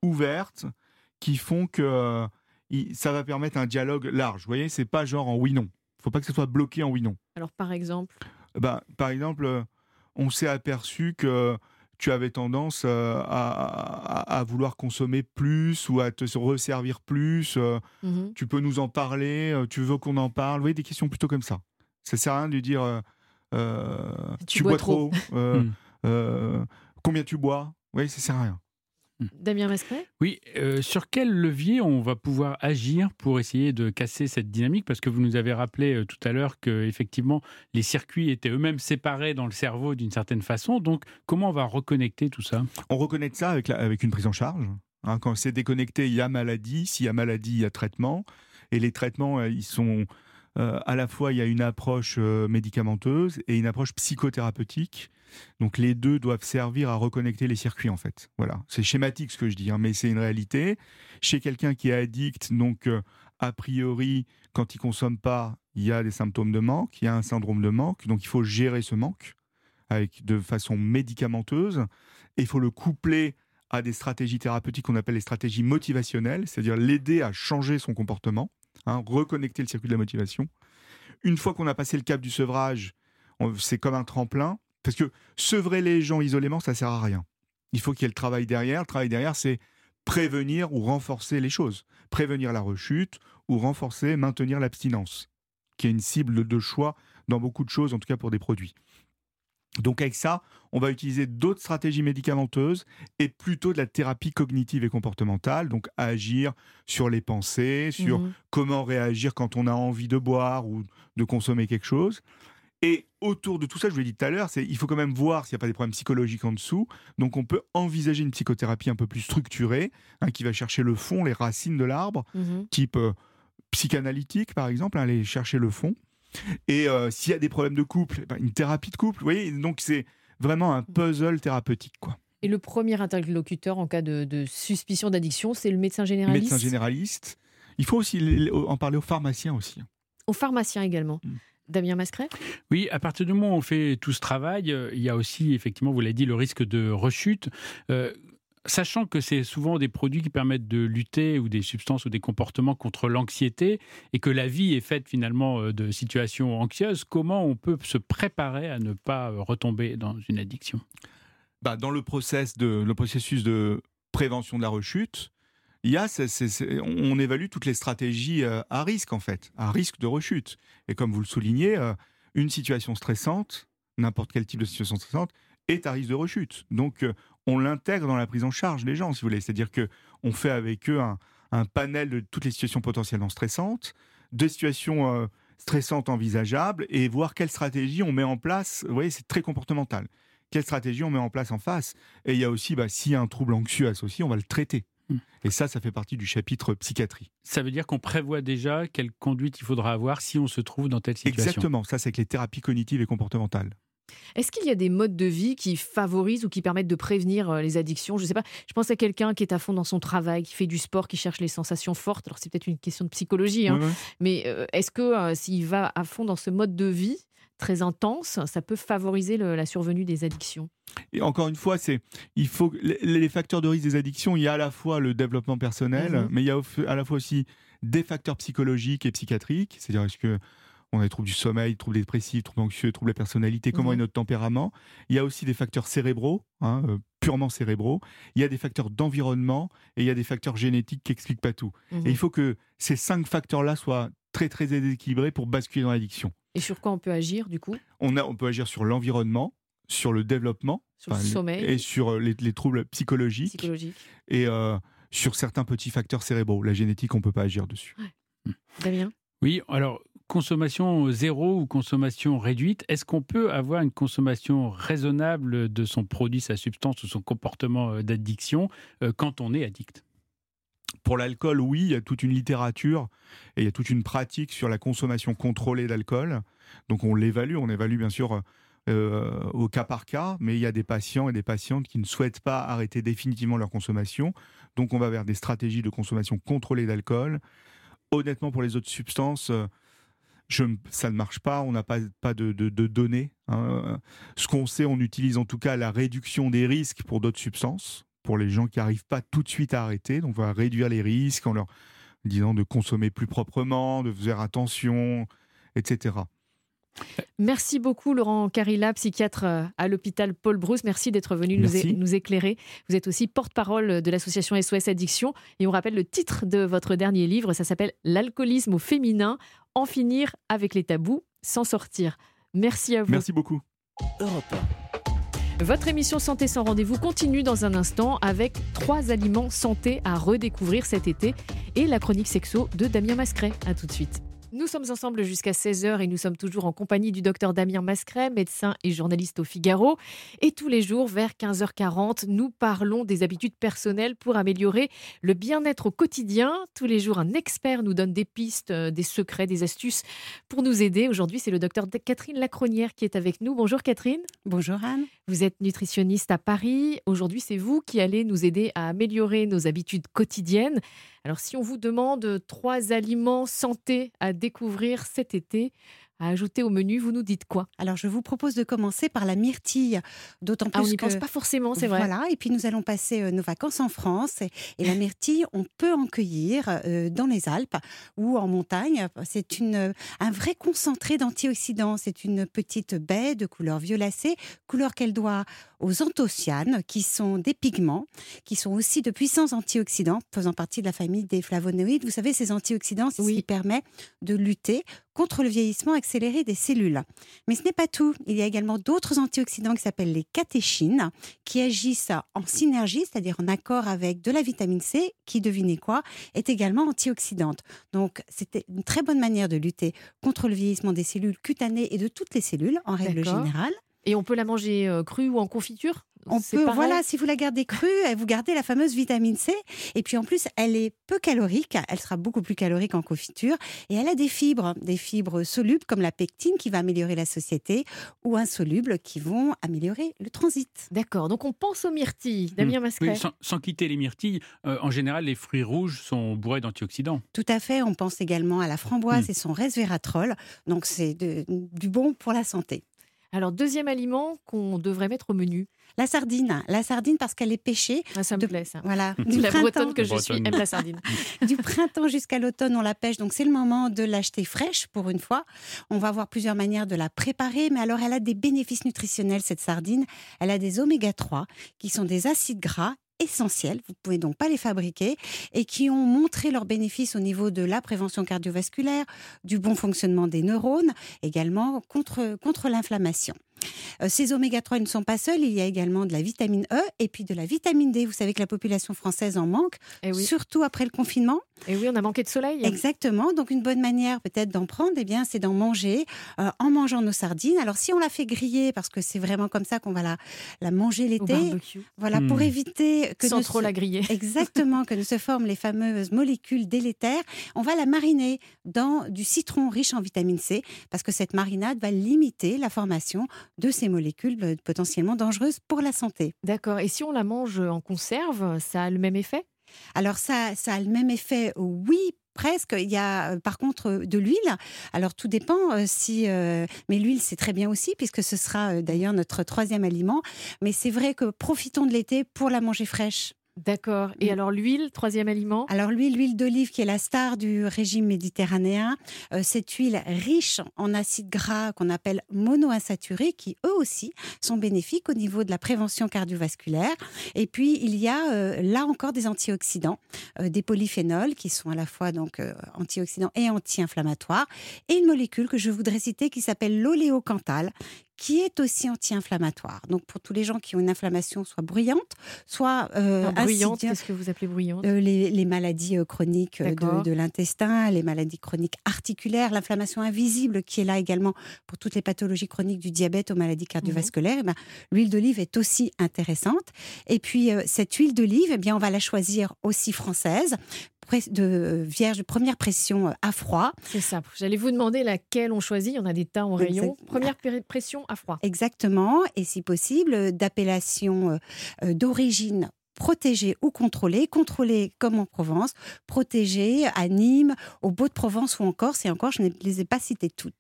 ouvertes qui font que euh, il, ça va permettre un dialogue large. Vous voyez, c'est pas genre en oui-non. Il ne faut pas que ce soit bloqué en oui-non. Alors, par exemple Ben, par exemple, euh, on s'est aperçu que tu avais tendance euh, à, à, à vouloir consommer plus ou à te resservir plus. Euh, mm-hmm. Tu peux nous en parler, euh, tu veux qu'on en parle. Vous voyez, des questions plutôt comme ça. Ça ne sert à rien de lui dire euh, euh, tu, tu bois bois trop, trop, euh, Mm. euh, combien tu bois. Oui, ça ne sert à rien. Damien Mascret? Oui, euh, sur quel levier on va pouvoir agir pour essayer de casser cette dynamique? Parce que vous nous avez rappelé euh, tout à l'heure que effectivement les circuits étaient eux-mêmes séparés dans le cerveau d'une certaine façon. Donc, comment on va reconnecter tout ça? On reconnecte ça avec, la, avec une prise en charge. Hein, quand c'est déconnecté, il y a maladie. S'il y a maladie, il y a traitement. Et les traitements, euh, ils sont euh, à la fois, il y a une approche euh, médicamenteuse et une approche psychothérapeutique. Donc les deux doivent servir à reconnecter les circuits en fait. Voilà, c'est schématique ce que je dis, hein, mais c'est une réalité. Chez quelqu'un qui est addict, donc euh, a priori, quand il consomme pas, il y a des symptômes de manque, il y a un syndrome de manque, donc il faut gérer ce manque avec de façon médicamenteuse. Et il faut le coupler à des stratégies thérapeutiques qu'on appelle les stratégies motivationnelles, c'est-à-dire l'aider à changer son comportement, hein, reconnecter le circuit de la motivation. Une fois qu'on a passé le cap du sevrage, on, c'est comme un tremplin. Parce que sevrer les gens isolément, ça ne sert à rien. Il faut qu'il y ait le travail derrière. Le travail derrière, c'est prévenir ou renforcer les choses. Prévenir la rechute ou renforcer, maintenir l'abstinence, qui est une cible de choix dans beaucoup de choses, en tout cas pour des produits. Donc avec ça, on va utiliser d'autres stratégies médicamenteuses et plutôt de la thérapie cognitive et comportementale, donc agir sur les pensées, sur Mhm. comment réagir quand on a envie de boire ou de consommer quelque chose. Et autour de tout ça, je vous l'ai dit tout à l'heure, c'est, il faut quand même voir s'il n'y a pas des problèmes psychologiques en dessous. Donc on peut envisager une psychothérapie un peu plus structurée, hein, qui va chercher le fond, les racines de l'arbre, Mhm. type euh, psychanalytique par exemple, hein, aller chercher le fond. Et euh, s'il y a des problèmes de couple, eh ben, une thérapie de couple. Vous voyez, donc c'est vraiment un puzzle thérapeutique, quoi. Et le premier interlocuteur en cas de, de suspicion d'addiction, c'est le médecin généraliste? Médecin généraliste. Il faut aussi l- en parler aux pharmaciens aussi. Au pharmacien également. Mm. Damien Mascret? Oui, à partir du moment où on fait tout ce travail, euh, il y a aussi, effectivement, vous l'avez dit, le risque de rechute. Euh, sachant que c'est souvent des produits qui permettent de lutter, ou des substances ou des comportements contre l'anxiété, et que la vie est faite finalement euh, de situations anxieuses, comment on peut se préparer à ne pas euh, retomber dans une addiction? Bah, dans le, process de, le processus de prévention de la rechute, il y a, c'est, c'est, c'est, on évalue toutes les stratégies euh, à risque, en fait, à risque de rechute. Et comme vous le soulignez, euh, une situation stressante, n'importe quel type de situation stressante, est à risque de rechute. Donc, euh, on l'intègre dans la prise en charge des gens, si vous voulez. C'est-à-dire qu'on fait avec eux un, un panel de toutes les situations potentiellement stressantes, de situations euh, stressantes envisageables, et voir quelle stratégie on met en place. Vous voyez, c'est très comportemental. Quelle stratégie on met en place en face. Et il y a aussi, bah, s'il y a un trouble anxieux associé, on va le traiter. Et ça, ça fait partie du chapitre psychiatrie. Ça veut dire qu'on prévoit déjà quelle conduite il faudra avoir si on se trouve dans telle situation. Exactement, ça c'est avec les thérapies cognitives et comportementales. Est-ce qu'il y a des modes de vie qui favorisent ou qui permettent de prévenir euh, les addictions? Je ne sais pas, je pense à quelqu'un qui est à fond dans son travail, qui fait du sport, qui cherche les sensations fortes. Alors c'est peut-être une question de psychologie, hein, Ouais, ouais. mais euh, est-ce que euh, s'il va à fond dans ce mode de vie très intense, ça peut favoriser le- la survenue des addictions? Et encore une fois, c'est, il faut, les, les facteurs de risque des addictions, il y a à la fois le développement personnel, Mhm. mais il y a au- à la fois aussi des facteurs psychologiques et psychiatriques. C'est-à-dire, est-ce que on a des troubles du sommeil, troubles dépressifs, troubles anxieux, troubles de la personnalité, comment Mhm. est notre tempérament. Il y a aussi des facteurs cérébraux, hein, euh, purement cérébraux. Il y a des facteurs d'environnement et il y a des facteurs génétiques qui n'expliquent pas tout. Mhm. Et il faut que ces cinq facteurs-là soient très très déséquilibrés pour basculer dans l'addiction. Et sur quoi on peut agir du coup? On, a, on peut agir sur l'environnement, sur le développement, Sur le enfin, sommeil et sur euh, les, les troubles psychologiques, psychologique? et euh, sur certains petits facteurs cérébraux. La génétique, on ne peut pas agir dessus. Damien? Oui, alors, consommation zéro ou consommation réduite, est-ce qu'on peut avoir une consommation raisonnable de son produit, sa substance ou son comportement euh, d'addiction euh, quand on est addict? Pour l'alcool, oui, il y a toute une littérature et il y a toute une pratique sur la consommation contrôlée d'alcool. Donc on l'évalue, on évalue bien sûr euh, au cas par cas, mais il y a des patients et des patientes qui ne souhaitent pas arrêter définitivement leur consommation. Donc on va vers des stratégies de consommation contrôlée d'alcool. Honnêtement, pour les autres substances, euh, je, ça ne marche pas, on n'a pas, pas de, de, de données. Hein. Ce qu'on sait, on utilise en tout cas la réduction des risques pour d'autres substances, pour les gens qui n'arrivent pas tout de suite à arrêter. Donc, on va réduire les risques en leur disant de consommer plus proprement, de faire attention, et cetera. Merci beaucoup Laurent Carilla, psychiatre à l'hôpital Paul Brousse. Merci d'être venu nous, é- nous éclairer. Vous êtes aussi porte-parole de l'association S O S Addiction. Et on rappelle le titre de votre dernier livre, ça s'appelle « L'alcoolisme au féminin, en finir avec les tabous, s'en sortir ». Merci à vous. Merci beaucoup. Europe un. Votre émission Santé sans rendez-vous continue dans un instant avec trois aliments santé à redécouvrir cet été et la chronique sexo de Damien Mascret. À tout de suite. Nous sommes ensemble jusqu'à seize heures et nous sommes toujours en compagnie du docteur Damien Mascret, médecin et journaliste au Figaro. Et tous les jours, vers quinze heures quarante, nous parlons des habitudes personnelles pour améliorer le bien-être au quotidien. Tous les jours, un expert nous donne des pistes, des secrets, des astuces pour nous aider. Aujourd'hui, c'est le docteur Catherine Lacronière qui est avec nous. Bonjour Catherine. Bonjour Anne. Vous êtes nutritionniste à Paris. Aujourd'hui, c'est vous qui allez nous aider à améliorer nos habitudes quotidiennes. Alors, si on vous demande trois aliments santé à découvrir cet été, à ajouter au menu, vous nous dites quoi? Alors, je vous propose de commencer par la myrtille, d'autant plus ah, on n'y que... pense pas forcément, c'est vrai. Voilà, et puis nous allons passer euh, nos vacances en France. Et, et la myrtille, on peut en cueillir euh, dans les Alpes ou en montagne. C'est une, un vrai concentré d'antioxydants. C'est une petite baie de couleur violacée, couleur qu'elle doit aux anthocyanes, qui sont des pigments, qui sont aussi de puissants antioxydants, faisant partie de la famille des flavonoïdes. Vous savez, ces antioxydants, c'est oui. ce qui permet de lutter contre le vieillissement accéléré des cellules. Mais ce n'est pas tout. Il y a également d'autres antioxydants qui s'appellent les catéchines, qui agissent en synergie, c'est-à-dire en accord avec de la vitamine C, qui, devinez quoi, est également antioxydante. Donc, c'était une très bonne manière de lutter contre le vieillissement des cellules cutanées et de toutes les cellules, en règle D'accord. générale. Et on peut la manger euh, crue ou en confiture? On peut, pareil. Voilà, si vous la gardez crue, vous gardez la fameuse vitamine C. Et puis en plus, elle est peu calorique. Elle sera beaucoup plus calorique en confiture. Et elle a des fibres, des fibres solubles comme la pectine qui va améliorer la satiété ou insolubles qui vont améliorer le transit. D'accord, donc on pense aux myrtilles. Damien Mascret. Oui, sans, sans quitter les myrtilles, euh, en général, les fruits rouges sont bourrés d'antioxydants. Tout à fait. On pense également à la framboise mmh. et son resveratrol. Donc c'est de, du bon pour la santé. Alors, deuxième aliment qu'on devrait mettre au menu. La sardine. La sardine parce qu'elle est pêchée. Ah, ça me de, plaît, ça. Voilà. Du la bretonne que je bretonne. suis aime la sardine. Du printemps jusqu'à l'automne, on la pêche. Donc, c'est le moment de l'acheter fraîche pour une fois. On va avoir plusieurs manières de la préparer. Mais alors, elle a des bénéfices nutritionnels, cette sardine. Elle a des oméga trois qui sont des acides gras essentiels, vous ne pouvez donc pas les fabriquer, et qui ont montré leurs bénéfices au niveau de la prévention cardiovasculaire, du bon fonctionnement des neurones, également contre, contre l'inflammation. Euh, ces oméga trois ne sont pas seuls, il y a également de la vitamine E et puis de la vitamine D. Vous savez que la population française en manque, eh oui. surtout après le confinement. Et oui, on a manqué de soleil. Exactement, donc une bonne manière peut-être d'en prendre, eh bien, c'est d'en manger euh, en mangeant nos sardines. Alors si on la fait griller, parce que c'est vraiment comme ça qu'on va la, la manger l'été, au barbecue. Voilà, mmh. pour éviter que sans ne trop se... la griller. Exactement, que ne se forment les fameuses molécules délétères. On va la mariner dans du citron riche en vitamine C, parce que cette marinade va limiter la formation de ces molécules potentiellement dangereuses pour la santé. D'accord, et si on la mange en conserve, ça a le même effet? Alors ça, ça a le même effet, oui, presque. Il y a euh, par contre euh, de l'huile. Alors tout dépend euh, si... Euh, mais l'huile, c'est très bien aussi, puisque ce sera euh, d'ailleurs notre troisième aliment. Mais c'est vrai que profitons de l'été pour la manger fraîche. D'accord. Et alors l'huile, troisième aliment? Alors l'huile, l'huile d'olive qui est la star du régime méditerranéen. Euh, cette huile riche en acides gras qu'on appelle monoinsaturés, qui eux aussi sont bénéfiques au niveau de la prévention cardiovasculaire. Et puis il y a euh, là encore des antioxydants, euh, des polyphénols qui sont à la fois donc euh, antioxydants et anti-inflammatoires, et une molécule que je voudrais citer qui s'appelle l'oléocanthal, qui est aussi anti-inflammatoire. Donc, pour tous les gens qui ont une inflammation soit bruyante, soit euh, ah, bruyante, insidieux, qu'est-ce que vous appelez bruyante? euh, les, les maladies euh, chroniques euh, de, de l'intestin, les maladies chroniques articulaires, l'inflammation invisible qui est là également pour toutes les pathologies chroniques du diabète aux maladies cardiovasculaires. Mmh. Eh ben, l'huile d'olive est aussi intéressante. Et puis, euh, cette huile d'olive, eh bien, on va la choisir aussi française, de vierge, première pression à froid. C'est ça. J'allais vous demander laquelle on choisit. Il y en a des tas en rayon. Exact. Première pression à froid. Exactement. Et si possible, d'appellation euh, d'origine protégée ou contrôlée. Contrôlée comme en Provence, protégée à Nîmes, au Beau de Provence ou en Corse. Et encore, je ne les ai pas citées toutes.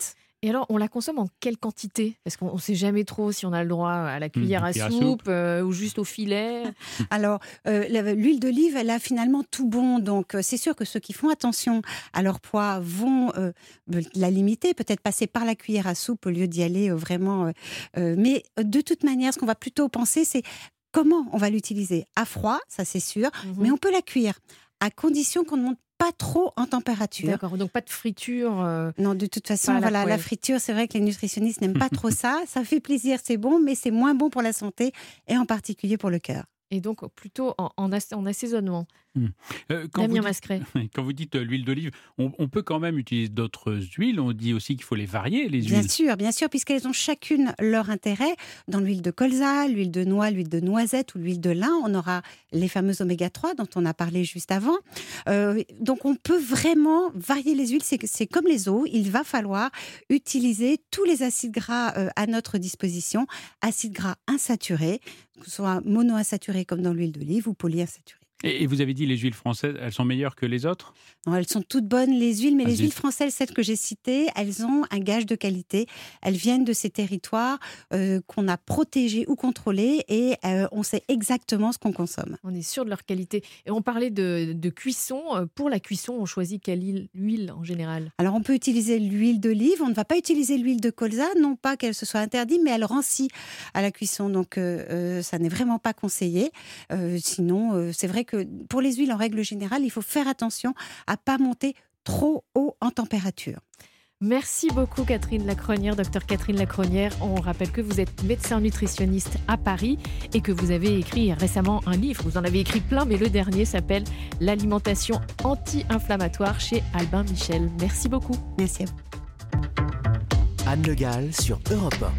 Et alors, on la consomme en quelle quantité? Parce qu'on ne sait jamais trop si on a le droit à la cuillère Mmh, à cuillère à soupe, soupe. euh, ou juste au filet. Alors, euh, la- l'huile d'olive, elle a finalement tout bon. Donc, euh, c'est sûr que ceux qui font attention à leur poids vont euh, la limiter, peut-être passer par la cuillère à soupe au lieu d'y aller euh, vraiment. euh, euh, mais euh, de toute manière, ce qu'on va plutôt penser, c'est comment on va l'utiliser. À froid, ça c'est sûr, Mhm. mais on peut la cuire, à condition qu'on ne monte pas trop en température. D'accord, donc pas de friture. euh, Non, de toute façon, Pas à la voilà, la poêle. friture, c'est vrai que les nutritionnistes n'aiment pas trop ça. Ça fait plaisir, c'est bon, mais c'est moins bon pour la santé et en particulier pour le cœur. Et donc, plutôt en, en, ass- en assaisonnement. Euh, quand, vous Damien dites, Mascret. quand vous dites euh, l'huile d'olive, on, on peut quand même utiliser d'autres huiles. On dit aussi qu'il faut les varier, les Bien huiles. sûr, bien sûr, puisqu'elles ont chacune leur intérêt. Dans l'huile de colza, l'huile de noix, l'huile de noisette ou l'huile de lin, on aura les fameux oméga trois dont on a parlé juste avant. Euh, donc on peut vraiment varier les huiles, c'est, c'est comme les eaux, il va falloir utiliser tous les acides gras euh, à notre disposition, acides gras insaturés, que ce soit monoinsaturés comme dans l'huile d'olive ou polyinsaturés. Et, et vous avez dit les huiles françaises, elles sont meilleures que les autres? Non, elles sont toutes bonnes, les huiles, mais Ah, les zut. huiles françaises, celles que j'ai citées, elles ont un gage de qualité. Elles viennent de ces territoires euh, qu'on a protégés ou contrôlés et euh, on sait exactement ce qu'on consomme. On est sûr de leur qualité. Et on parlait de, de cuisson. Euh, Pour la cuisson, on choisit quelle huile, huile en général? Alors on peut utiliser l'huile d'olive, on ne va pas utiliser l'huile de colza, non pas qu'elle se soit interdite, mais elle rancit à la cuisson, donc euh, euh, ça n'est vraiment pas conseillé. Euh, sinon, euh, c'est vrai que pour les huiles, en règle générale, il faut faire attention à pas monter trop haut en température. Merci beaucoup Catherine Lacronière, docteur Catherine Lacronière. On rappelle que vous êtes médecin nutritionniste à Paris et que vous avez écrit récemment un livre. Vous en avez écrit plein, mais le dernier s'appelle L'alimentation anti-inflammatoire chez Albin Michel. Merci beaucoup. Merci à vous. Anne Le Gall sur Europe un.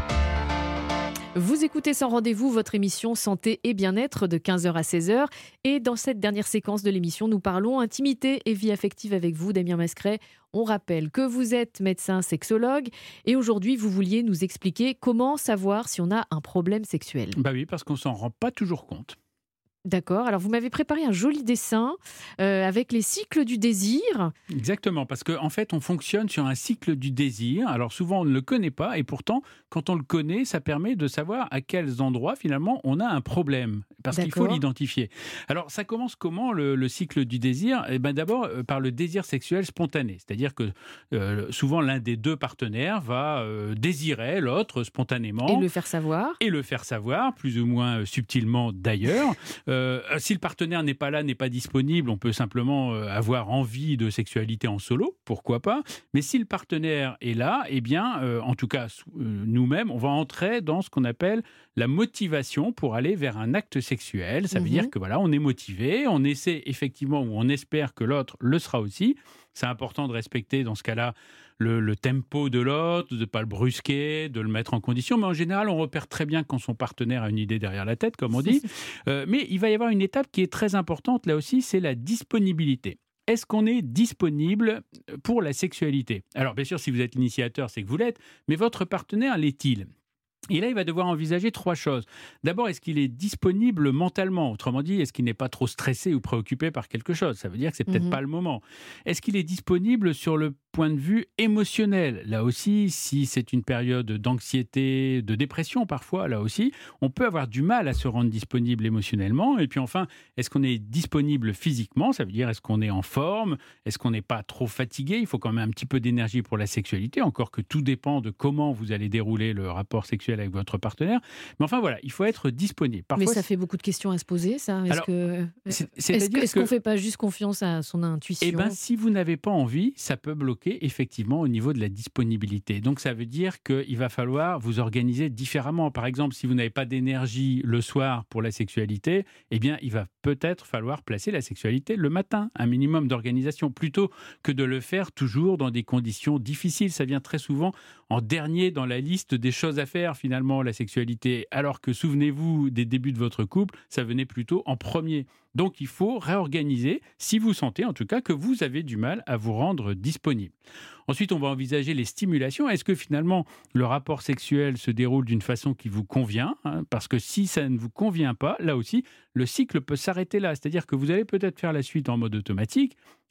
Vous écoutez Sans Rendez-vous, votre émission Santé et Bien-être de quinze heures à seize heures. Et dans cette dernière séquence de l'émission, nous parlons intimité et vie affective avec vous, Damien Mascret. On rappelle que vous êtes médecin sexologue et aujourd'hui, vous vouliez nous expliquer comment savoir si on a un problème sexuel. Bah oui, parce qu'on s'en rend pas toujours compte. D'accord, alors vous m'avez préparé un joli dessin euh, avec les cycles du désir. Exactement, parce qu'en en fait, on fonctionne sur un cycle du désir. Alors souvent, on ne le connaît pas, et pourtant, quand on le connaît, ça permet de savoir à quels endroits, finalement, on a un problème, parce qu'il faut D'accord. l'identifier. Alors, ça commence comment, le, le cycle du désir? Eh ben, d'abord, euh, par le désir sexuel spontané. C'est-à-dire que euh, souvent, l'un des deux partenaires va euh, désirer l'autre spontanément. Et le faire savoir. Et le faire savoir, plus ou moins euh, subtilement d'ailleurs. Euh, si le partenaire n'est pas là, n'est pas disponible, on peut simplement euh, avoir envie de sexualité en solo, pourquoi pas. Mais si le partenaire est là, eh bien, euh, en tout cas, euh, nous-mêmes, on va entrer dans ce qu'on appelle la motivation pour aller vers un acte sexuel. Ça veut Mhm. dire que voilà, on est motivé, on essaie effectivement, ou on espère que l'autre le sera aussi. C'est important de respecter dans ce cas-là le, le tempo de l'autre, de ne pas le brusquer, de le mettre en condition. Mais en général, on repère très bien quand son partenaire a une idée derrière la tête, comme on dit. Euh, mais il va y avoir une étape qui est très importante là aussi, c'est la disponibilité. Est-ce qu'on est disponible pour la sexualité? Alors bien sûr, si vous êtes l'initiateur, c'est que vous l'êtes, mais votre partenaire l'est-il? Et là, il va devoir envisager trois choses. D'abord, est-ce qu'il est disponible mentalement? Autrement dit, est-ce qu'il n'est pas trop stressé ou préoccupé par quelque chose? Ça veut dire que c'est peut-être Mhm. pas le moment. Est-ce qu'il est disponible sur le point de vue émotionnel? Là aussi, si c'est une période d'anxiété, de dépression parfois, là aussi, on peut avoir du mal à se rendre disponible émotionnellement. Et puis enfin, est-ce qu'on est disponible physiquement? Ça veut dire, est-ce qu'on est en forme? Est-ce qu'on n'est pas trop fatigué? Il faut quand même un petit peu d'énergie pour la sexualité, encore que tout dépend de comment vous allez dérouler le rapport sexuel avec votre partenaire. Mais enfin voilà, il faut être disponible. Parfois, Mais ça fait beaucoup de questions à se poser, ça. Est-ce Alors, que c'est- est-ce, c'est-à-dire que- est-ce que- qu'on fait pas juste confiance à son intuition? Eh bien, si vous n'avez pas envie, ça peut bloquer effectivement au niveau de la disponibilité. Donc, ça veut dire qu'il va falloir vous organiser différemment. Par exemple, si vous n'avez pas d'énergie le soir pour la sexualité, eh bien, il va peut-être falloir placer la sexualité le matin, un minimum d'organisation, plutôt que de le faire toujours dans des conditions difficiles. Ça vient très souvent en dernier dans la liste des choses à faire, finalement, la sexualité. Alors que, souvenez-vous, des débuts de votre couple, ça venait plutôt en premier. Donc, il faut réorganiser, si vous sentez en tout cas que vous avez du mal à vous rendre disponible. Ensuite, on va envisager les stimulations. Est-ce que finalement, le rapport sexuel se déroule d'une façon qui vous convient, hein? Parce que si ça ne vous convient pas, là aussi, le cycle peut s'arrêter là. C'est-à-dire que vous allez peut-être faire la suite en mode automatique,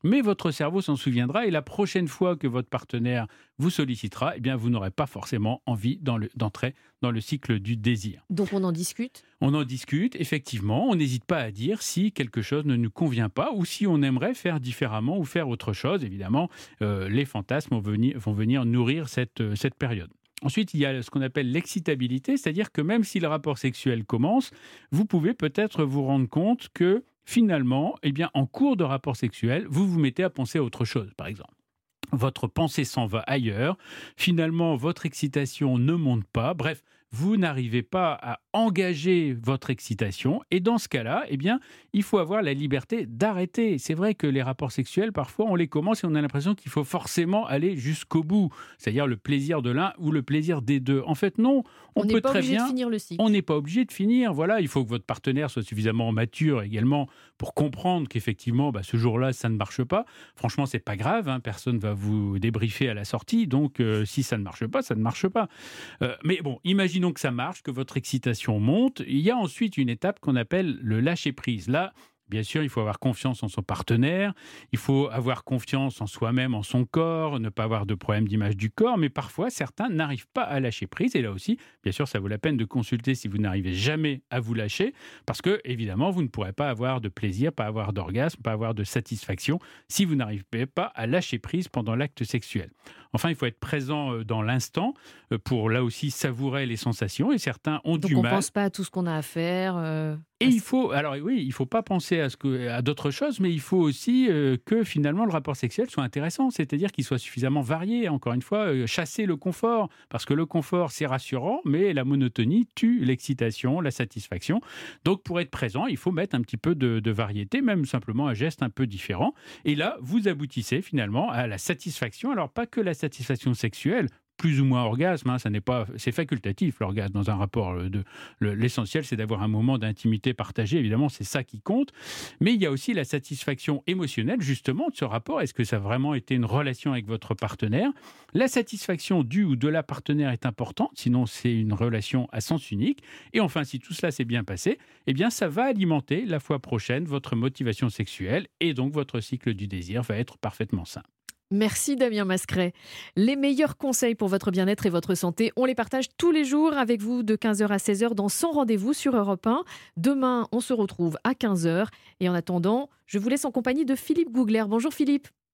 mais votre cerveau s'en souviendra et la prochaine fois que votre partenaire vous sollicitera, eh bien, vous n'aurez pas forcément envie dans le, d'entrer dans le cycle du désir. Donc on en discute ? On en discute, effectivement. On n'hésite pas à dire si quelque chose ne nous convient pas ou si on aimerait faire différemment ou faire autre chose. Évidemment, euh, les fantasmes vont venir, vont venir nourrir cette, euh, cette période. Ensuite, il y a ce qu'on appelle l'excitabilité, c'est-à-dire que même si le rapport sexuel commence, vous pouvez peut-être vous rendre compte que finalement, eh bien, en cours de rapport sexuel, vous vous mettez à penser à autre chose, par exemple. Votre pensée s'en va ailleurs, finalement votre excitation ne monte pas, bref, vous n'arrivez pas à engager votre excitation et dans ce cas-là, eh bien, il faut avoir la liberté d'arrêter. C'est vrai que les rapports sexuels, parfois, on les commence et on a l'impression qu'il faut forcément aller jusqu'au bout, c'est-à-dire le plaisir de l'un ou le plaisir des deux. En fait, non, on, on peut n'est pas très obligé bien. de finir le cycle. On n'est pas obligé de finir. Voilà, il faut que votre partenaire soit suffisamment mature également pour comprendre qu'effectivement, bah, ce jour-là, ça ne marche pas. Franchement, c'est pas grave. Hein, personne va vous débriefer à la sortie. Donc, euh, si ça ne marche pas, ça ne marche pas. Euh, mais bon, imaginons que ça marche, que votre excitation monte. Il y a ensuite une étape qu'on appelle le lâcher-prise. Là, bien sûr, il faut avoir confiance en son partenaire, il faut avoir confiance en soi-même, en son corps, ne pas avoir de problème d'image du corps, mais parfois, certains n'arrivent pas à lâcher prise. Et là aussi, bien sûr, ça vaut la peine de consulter si vous n'arrivez jamais à vous lâcher, parce que, évidemment, vous ne pourrez pas avoir de plaisir, pas avoir d'orgasme, pas avoir de satisfaction si vous n'arrivez pas à lâcher prise pendant l'acte sexuel. Enfin, il faut être présent dans l'instant pour, là aussi, savourer les sensations. Et certains ont Donc du on mal. ne pense pas à tout ce qu'on a à faire. euh, Et à il faut, alors oui, il ne faut pas penser à, ce que, à d'autres choses, mais il faut aussi euh, que finalement le rapport sexuel soit intéressant, c'est-à-dire qu'il soit suffisamment varié. Encore une fois, euh, chasser le confort, parce que le confort, c'est rassurant, mais la monotonie tue l'excitation, la satisfaction. Donc pour être présent, il faut mettre un petit peu de, de variété, même simplement un geste un peu différent. Et là, vous aboutissez finalement à la satisfaction. Alors pas que la satisfaction sexuelle, plus ou moins orgasme, hein, ça n'est pas, c'est facultatif l'orgasme dans un rapport. De, le, l'essentiel, c'est d'avoir un moment d'intimité partagée, évidemment, c'est ça qui compte. Mais il y a aussi la satisfaction émotionnelle, justement, de ce rapport. Est-ce que ça a vraiment été une relation avec votre partenaire ? La satisfaction du ou de la partenaire est importante, sinon c'est une relation à sens unique. Et enfin, si tout cela s'est bien passé, eh bien, ça va alimenter la fois prochaine votre motivation sexuelle et donc votre cycle du désir va être parfaitement sain. Merci Damien Mascret. Les meilleurs conseils pour votre bien-être et votre santé, on les partage tous les jours avec vous de quinze heures à seize heures dans cent rendez-vous sur Europe un. Demain, on se retrouve à quinze heures. Et en attendant, je vous laisse en compagnie de Philippe Googler. Bonjour Philippe.